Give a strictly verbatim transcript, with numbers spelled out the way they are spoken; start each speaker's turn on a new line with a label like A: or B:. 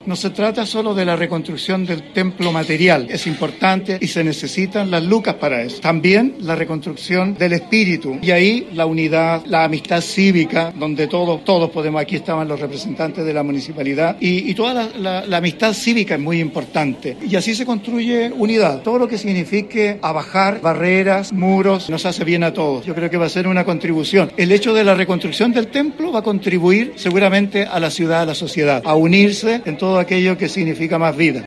A: No se trata solo de la reconstrucción del templo material, es importante y se necesitan las lucas para eso. También la reconstrucción del espíritu y ahí la unidad, la amistad cívica, donde todos, todos podemos, aquí estaban los representantes de la municipalidad y, y toda la, la, la amistad cívica es muy importante. Y así se construye unidad. Todo lo que signifique abajar barreras, muros, nos hace bien a todos. Yo creo que va a ser una contribución. El hecho de la reconstrucción del templo va a contribuir seguramente a la ciudad, a la sociedad, a unirse en todo aquello que significa más vida.